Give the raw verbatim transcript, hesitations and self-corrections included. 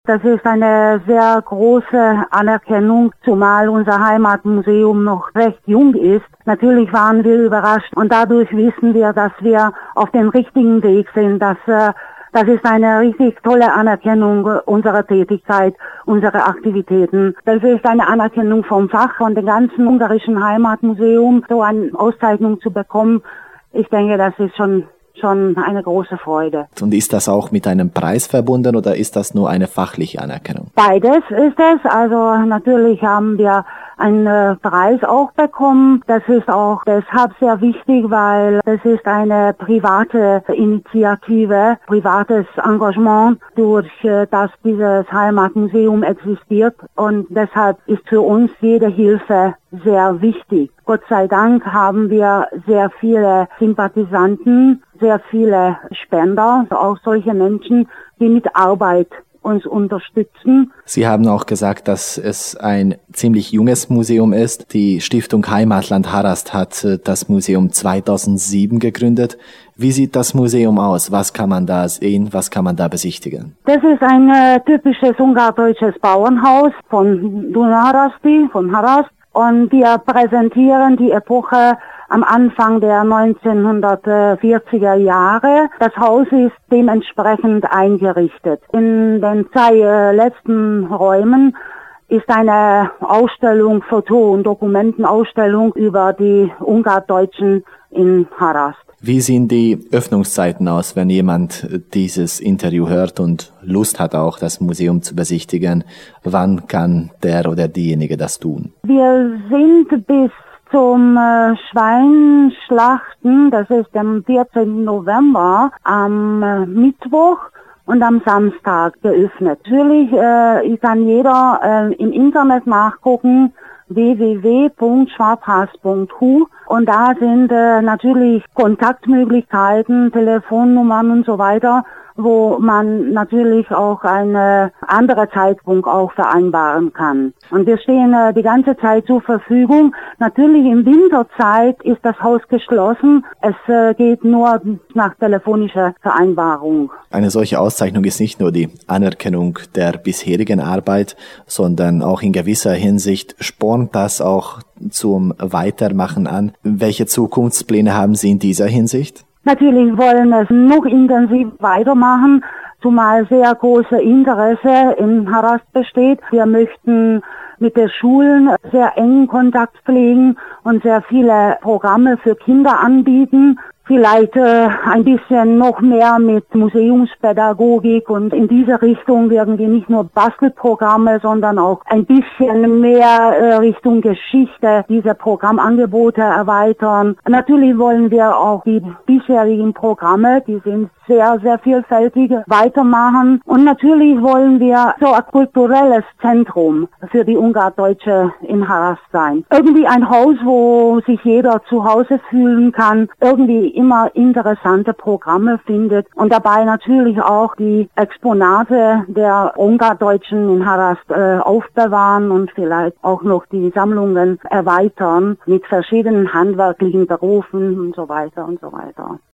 Das ist eine sehr große Anerkennung, zumal unser Heimatmuseum noch recht jung ist. Natürlich waren wir überrascht und dadurch wissen wir, dass wir auf dem richtigen Weg sind. Dass, äh, das ist eine richtig tolle Anerkennung unserer Tätigkeit, unserer Aktivitäten. Das ist eine Anerkennung vom Fach, von dem ganzen ungarischen Heimatmuseum, so eine Auszeichnung zu bekommen. Ich denke, das ist schon schon eine große Freude. Und ist das auch mit einem Preis verbunden oder ist das nur eine fachliche Anerkennung? Beides ist es. Also natürlich haben wir einen Preis auch bekommen. Das ist auch deshalb sehr wichtig, weil es ist eine private Initiative, privates Engagement, durch das dieses Heimatmuseum existiert. Und deshalb ist für uns jede Hilfe sehr wichtig. Gott sei Dank haben wir sehr viele Sympathisanten, sehr viele Spender, auch solche Menschen, die mit Arbeit uns unterstützen. Sie haben auch gesagt, dass es ein ziemlich junges Museum ist. Die Stiftung Heimatland Harast hat das Museum zweitausendsieben gegründet. Wie sieht das Museum aus? Was kann man da sehen? Was kann man da besichtigen? Das ist ein äh, typisches ungardeutsches Bauernhaus von Dunarasti, von Harast. Und wir präsentieren die Epoche am Anfang der neunzehnhundertvierziger Jahre. Das Haus ist dementsprechend eingerichtet. In den zwei äh, letzten Räumen ist eine Ausstellung, Foto- und Dokumentenausstellung über die Ungardeutschen in Harast. Wie sehen die Öffnungszeiten aus, wenn jemand dieses Interview hört und Lust hat, auch das Museum zu besichtigen? Wann kann der oder diejenige das tun? Wir sind bis zum äh, Schweinschlachten, das ist am vierzehnten November, am äh, Mittwoch und am Samstag geöffnet. Natürlich äh, kann jeder äh, im Internet nachgucken, w w w punkt schwabhas punkt h u, und da sind äh, natürlich Kontaktmöglichkeiten, Telefonnummern und so weiter, wo man natürlich auch einen anderen Zeitpunkt auch vereinbaren kann. Und wir stehen äh, die ganze Zeit zur Verfügung. Natürlich in Winterzeit ist das Haus geschlossen. Es äh, geht nur nach telefonischer Vereinbarung. Eine solche Auszeichnung ist nicht nur die Anerkennung der bisherigen Arbeit, sondern auch in gewisser Hinsicht spornt das auch zum Weitermachen an. Welche Zukunftspläne haben Sie in dieser Hinsicht? Natürlich wollen wir es noch intensiv weitermachen, zumal sehr große Interesse in Harast besteht. Wir möchten mit den Schulen sehr engen Kontakt pflegen und sehr viele Programme für Kinder anbieten. Vielleicht äh, ein bisschen noch mehr mit Museumspädagogik, und in diese Richtung werden wir nicht nur Bastelprogramme, sondern auch ein bisschen mehr äh, Richtung Geschichte diese Programmangebote erweitern. Natürlich wollen wir auch die bisherigen Programme, die sind sehr, sehr vielfältig, weitermachen. Und natürlich wollen wir so ein kulturelles Zentrum für die Ungardeutsche in Harast sein. Irgendwie ein Haus, wo sich jeder zu Hause fühlen kann, irgendwie immer interessante Programme findet und dabei natürlich auch die Exponate der Ungardeutschen in Harast äh, aufbewahren und vielleicht auch noch die Sammlungen erweitern mit verschiedenen handwerklichen Berufen und so weiter und so weiter.